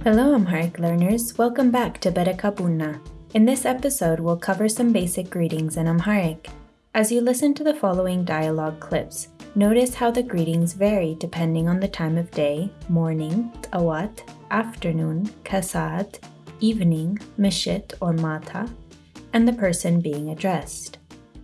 Hello, Amharic learners. Welcome back to Berekabuna. In this episode, we'll cover some basic greetings in Amharic. As you listen to the following dialogue clips, notice how the greetings vary depending on the time of day, morning, tawat, afternoon, kasat, evening, mishit or mata, and the person being addressed.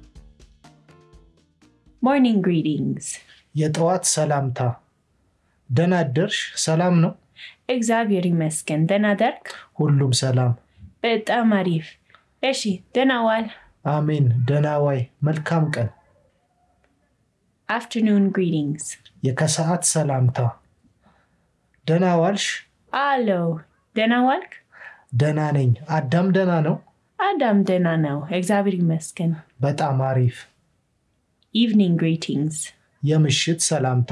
Morning greetings. የጠዋት ሰላምታ ደህና አደርሽ ሰላም ነው? እግዚአብሔር ይመስገን። ደህና አደርክ? ሁሉም ሰላም። በጣም አሪፍ። እሺ፣ ደህና ዋል? አሜን። ደህና ዋይ። መልካም ቀን። Afternoon greetings. የከሰዓት ሰላምታ ደህና ዋልሽ? አሎ፣ ደህና ዋልክ? ደህና ነኝ። አዳም ደህና ነው? አዳም ደህና ነው። እግዚአብሔር ይመስገን። በጣም አሪፍ። Evening greetings. የምሽት ሰላምታ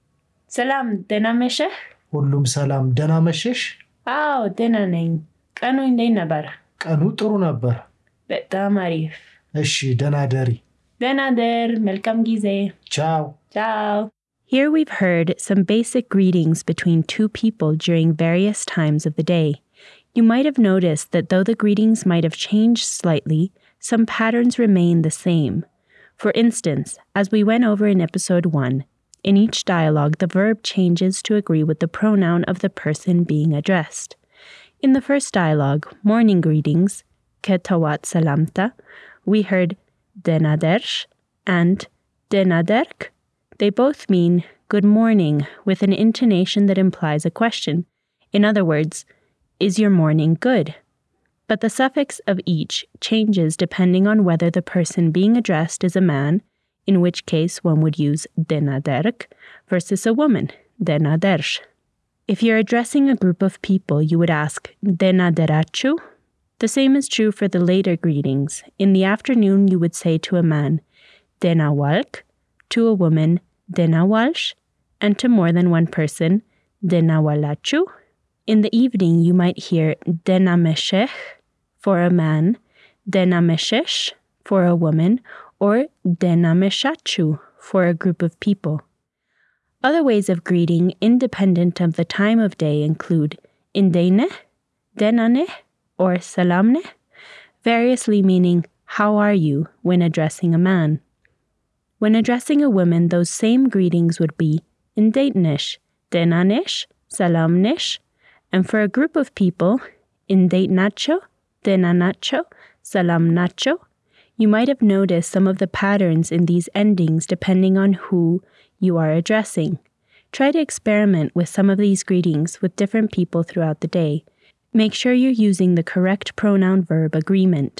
ሰላም፣ ደህና መሸህ? ሁሉም ሰላም። ደህና መሸሽ? አዎ፣ ደህና ነኝ። ቀኑ እንዴት ነበር? ቀኑ ጥሩ ነበር። በጣም አሪፍ። እሺ፣ ደህና ደሪ። ደህና ደር። መልካም ጊዜ። ቻው። Ciao. Here we've heard some basic greetings between two people during various times of the day. You might have noticed that though the greetings might have changed slightly, some patterns remain the same. For instance, as we went over in episode 1, in each dialogue the verb changes to agree with the pronoun of the person being addressed. In the first dialogue, morning greetings, ketawat salamta, we heard denadersh and denaderk. They both mean good morning with an intonation that implies a question. In other words, is your morning good? But the suffix of each changes depending on whether the person being addressed is a man, in which case one would use denaderk, versus a woman, denadersh. If you're addressing a group of people, you would ask denaderachu. The same is true for the later greetings. In the afternoon, you would say to a man denawalk, to a woman denawalsh, and to more than one person denawalachu. In the evening, you might hear denameshech for a man, denameshesh for a woman, or denameshachu for a group of people. Other ways of greeting, independent of the time of day, include indene, denane, or salamne, variously meaning how are you when addressing a man. When addressing a woman, those same greetings would be indaitnish, denanesh, salamnish, and for a group of people, indaitnacho, denanacho, salamnacho. You might have noticed some of the patterns in these endings depending on who you are addressing. Try to experiment with some of these greetings with different people throughout the day. Make sure you're using the correct pronoun-verb agreement.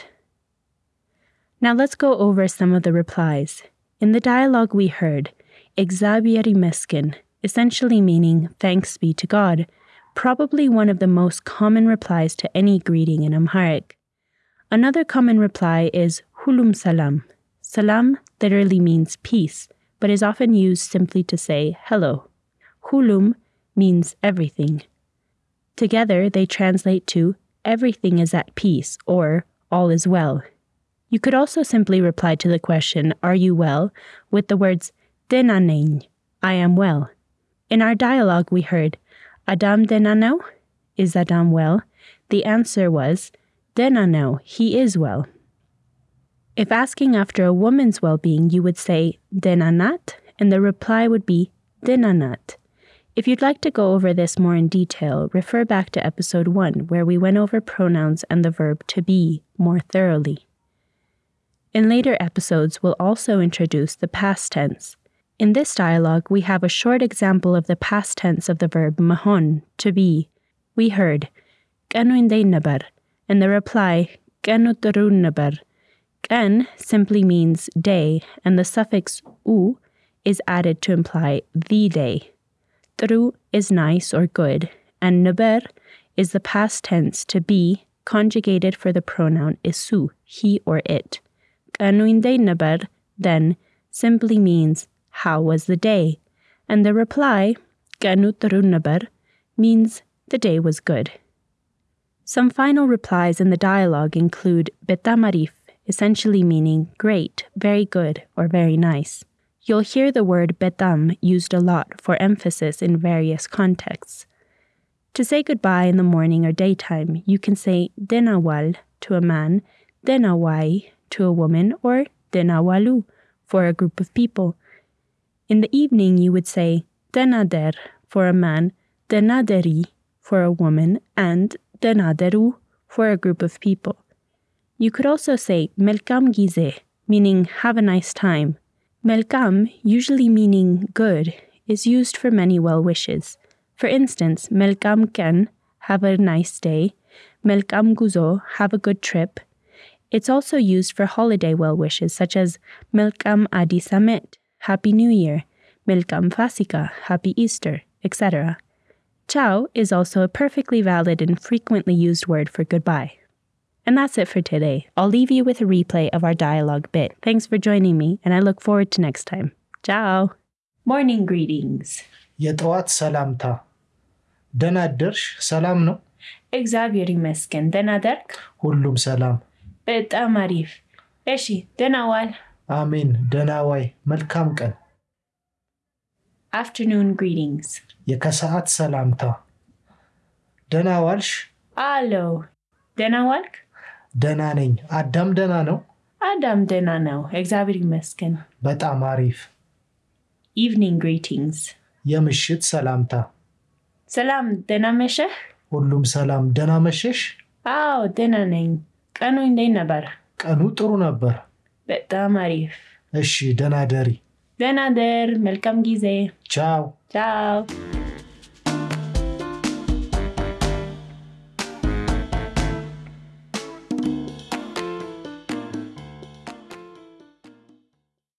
Now let's go over some of the replies. In the dialogue we heard, እግዚአብሔር ይመስገን, essentially meaning thanks be to God, probably one of the most common replies to any greeting in Amharic. Another common reply is hulum salam. Salam literally means peace, but is often used simply to say hello. Hulum means everything. Together, they translate to everything is at peace or all is well. You could also simply reply to the question, are you well, with the words denanein, I am well. In our dialogue, we heard Adam denano, is Adam well? The answer was denano, he is well. If asking after a woman's well-being, you would say denanat, and the reply would be denanat. If you'd like to go over this more in detail, refer back to episode 1, where we went over pronouns and the verb to be more thoroughly. In later episodes, we'll also introduce the past tense. In this dialogue, we have a short example of the past tense of the verb mahon, to be. We heard qanu indey nabar, and the reply qanu tarun nabar. Qan simply means day, and the suffix u is added to imply the day. Tru is nice or good, and nabar is the past tense to be, conjugated for the pronoun isu, he or it. Qanu indey nabar, then, simply means how was the day, and the reply qanu tarun nabar means the day was good. Some final replies in the dialogue include betamarif, essentially meaning great, very good, or very nice. You'll hear the word betam used a lot for emphasis in various contexts. To say goodbye in the morning or daytime, you can say denawal to a man, denawai to a woman, or denawalu for a group of people. In the evening, you would say denader for a man, denaderi for a woman, and denaderu for a group of people. You could also say melkam gize, meaning have a nice time. Melkam, usually meaning good, is used for many well wishes. For instance, melkam ken, have a nice day. Melkam guzo, have a good trip. It's also used for holiday well wishes such as melkam adi samet, Happy New Year, melkam fasika, Happy Easter, etc. Ciao is also a perfectly valid and frequently used word for goodbye. And that's it for today. I'll leave you with a replay of our dialogue bit. Thanks for joining me, and I look forward to next time. Ciao! Morning greetings. የጠዋት ሰላምታ ደህና አደርሽ ሰላም ነው? እግዚአብሔር ይመስገን። ደህና አደርክ? ሁሉም ሰላም። በጣም አሪፍ። እሺ፣ ደህና ዋል። አሜን። ደህና ዋይ። መልካም ቀን። Afternoon greetings. የከሰዓት ሰላምታ ደህና ዋልሽ? አሎ፣ ደህና ዋልክ? ደህና ነኝ። አዳም ደህና ነው? አዳም ደህና ነው። እግዚአብሔር ይመስገን። በጣም አሪፍ። Evening greetings. የምሽት ሰላምታ ሰላም፣ ደህና መሸህ? ሁሉም ሰላም። ደህና መሸሽ? አዎ፣ ደህና ነኝ። ቀኑ እንዴት ነበር? ቀኑ ጥሩ ነበር። በጣም አሪፍ። እሺ፣ ደህና ደሪ። ደህና ደር። መልካም ጊዜ። ቻው። ቻው።